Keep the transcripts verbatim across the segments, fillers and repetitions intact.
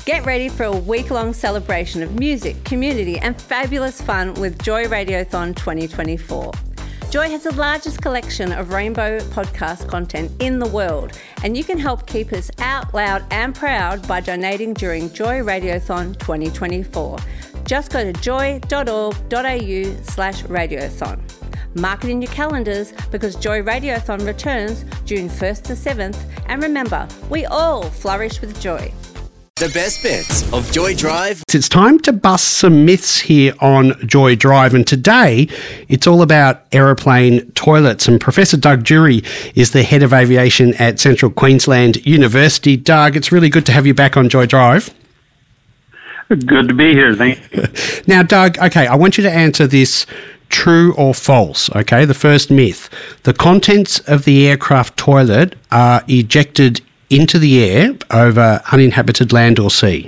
Get ready for a week-long celebration of music, community and fabulous fun with Joy Radiothon twenty twenty-four. Joy has the largest collection of rainbow podcast content in the world, and you can help keep us out loud and proud by donating during Joy Radiothon twenty twenty-four. Just go to joy.org.au slash radiothon. Mark it in your calendars because Joy Radiothon returns June first to seventh, and remember, we all flourish with joy. The best bits of Joy Drive. It's time to bust some myths here on Joy Drive, and today it's all about aeroplane toilets, and Professor Doug Durie is the head of aviation at Central Queensland University. Doug, it's really good to have you back on Joy Drive. Good to be here, thank you. Now, Doug, okay, I want you to answer this true or false, okay? The first myth. The contents of the aircraft toilet are ejected into the air over uninhabited land or sea?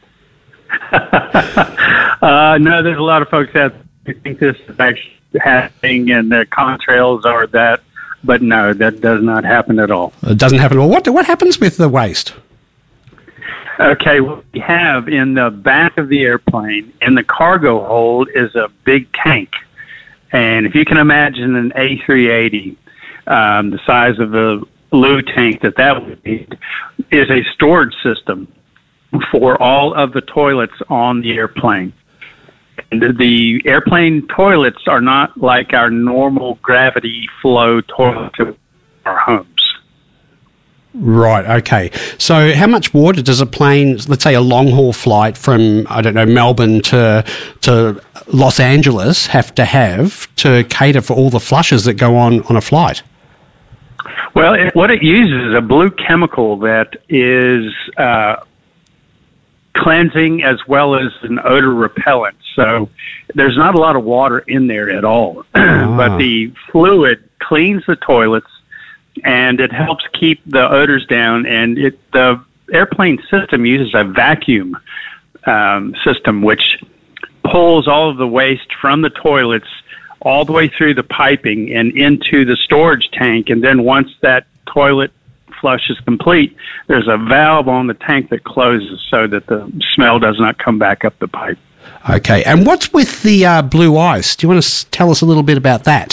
uh, no, there's a lot of folks that think this is actually happening and the contrails are that, but no, that does not happen at all. It doesn't happen at all. What, what happens with the waste? Okay, what we have in the back of the airplane, in the cargo hold, is a big tank. And if you can imagine an A three eighty, um, the size of a blue tank that that would be, is a storage system for all of the toilets on the airplane. And the airplane toilets are not like our normal gravity flow toilets in our homes. Right, okay. So how much water does a plane, let's say a long-haul flight from, I don't know, Melbourne to to Los Angeles have to have to cater for all the flushes that go on on a flight? Well, it, what it uses is a blue chemical that is uh, cleansing as well as an odor repellent. So there's not a lot of water in there at all. Ah. But the fluid cleans the toilets, and it helps keep the odors down. And it, the airplane system uses a vacuum um, system, which pulls all of the waste from the toilets all the way through the piping and into the storage tank. And then once that toilet flush is complete, there's a valve on the tank that closes so that the smell does not come back up the pipe. Okay. And what's with the uh, blue ice? Do you want to tell us a little bit about that?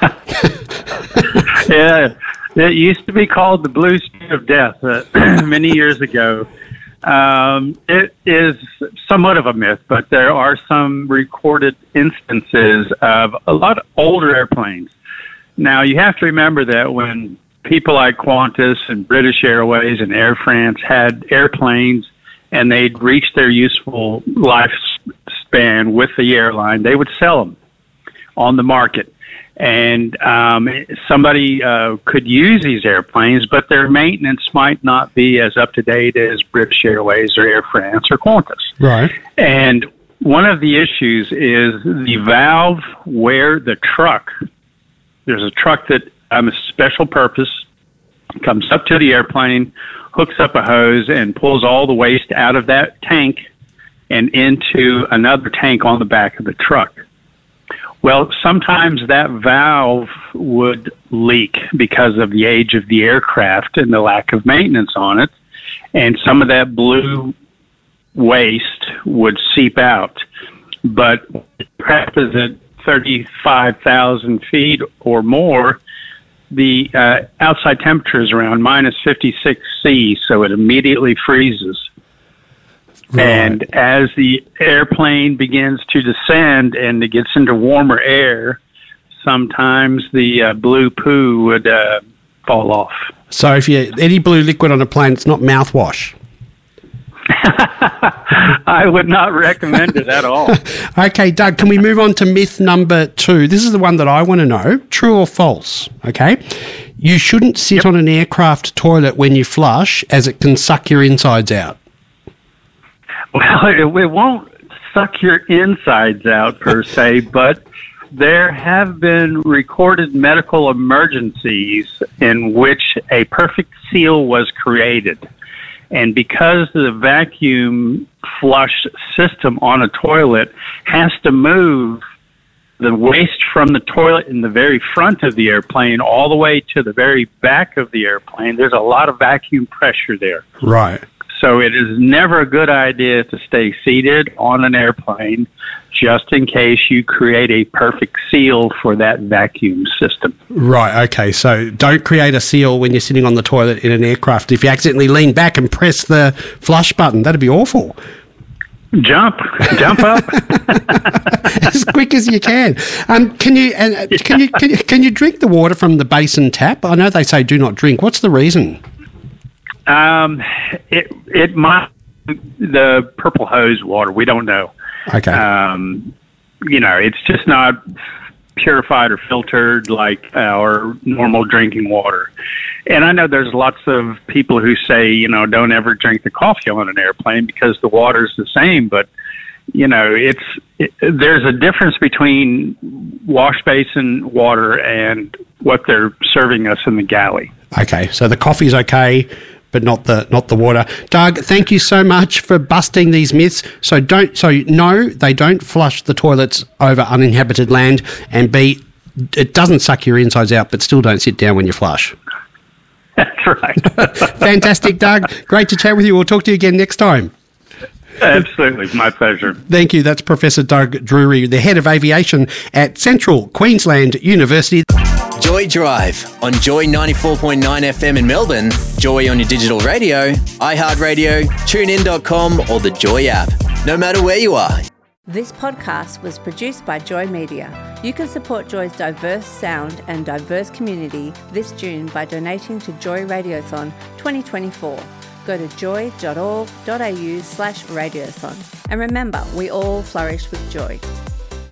Yeah. It used to be called the blue streak of death uh, many years ago. Um, it is somewhat of a myth, but there are some recorded instances of a lot of older airplanes. Now, you have to remember that when people like Qantas and British Airways and Air France had airplanes and they'd reached their useful lifespan with the airline, they would sell them on the market. And um, somebody uh, could use these airplanes, but their maintenance might not be as up-to-date as British Airways or Air France or Qantas. Right. And one of the issues is the valve where the truck, there's a truck that um, a special purpose, comes up to the airplane, hooks up a hose, and pulls all the waste out of that tank and into another tank on the back of the truck. Well, sometimes that valve would leak because of the age of the aircraft and the lack of maintenance on it, and some of that blue waste would seep out. But the aircraft is at thirty-five thousand feet or more, the uh, outside temperature is around minus fifty-six C, so it immediately freezes. Right. And as the airplane begins to descend and it gets into warmer air, sometimes the uh, blue poo would uh, fall off. So if you any blue liquid on a plane, it's not mouthwash. I would not recommend it at all. Okay, Doug, can we move on to myth number two? This is the one that I want to know. True or false? Okay. You shouldn't sit yep. on an aircraft toilet when you flush, as it can suck your insides out. Well, it, it won't suck your insides out per se, but there have been recorded medical emergencies in which a perfect seal was created. And because the vacuum flush system on a toilet has to move the waste from the toilet in the very front of the airplane all the way to the very back of the airplane, there's a lot of vacuum pressure there. Right. So it is never a good idea to stay seated on an airplane just in case you create a perfect seal for that vacuum system. Right, okay. So don't create a seal when you're sitting on the toilet in an aircraft. If you accidentally lean back and press the flush button, that'd be awful. Jump, jump up as quick as you can. Um, can you and uh, can you can you can you drink the water from the basin tap? I know they say do not drink. What's the reason? Um, it it might the purple hose water. We don't know. Okay. Um, you know, it's just not purified or filtered like our normal drinking water. And I know there's lots of people who say, you know, don't ever drink the coffee on an airplane because the water's the same. But, you know, it's it, there's a difference between wash basin water and what they're serving us in the galley. Okay, so the coffee's okay, but not the not the water. Doug, thank you so much for busting these myths. So don't so no, they don't flush the toilets over uninhabited land, and B, it doesn't suck your insides out, but still don't sit down when you flush. That's right. Fantastic, Doug. Great to chat with you. We'll talk to you again next time. Absolutely. My pleasure. Thank you. That's Professor Doug Drury, the head of aviation at Central Queensland University. Joy Drive on Joy ninety-four point nine F M in Melbourne, Joy on your digital radio, iHeartRadio, tune in dot com or the Joy app. No matter where you are. This podcast was produced by Joy Media. You can support Joy's diverse sound and diverse community this June by donating to Joy Radiothon twenty twenty-four. Go to joy dot org dot a u slash radiothon. And remember, we all flourish with joy.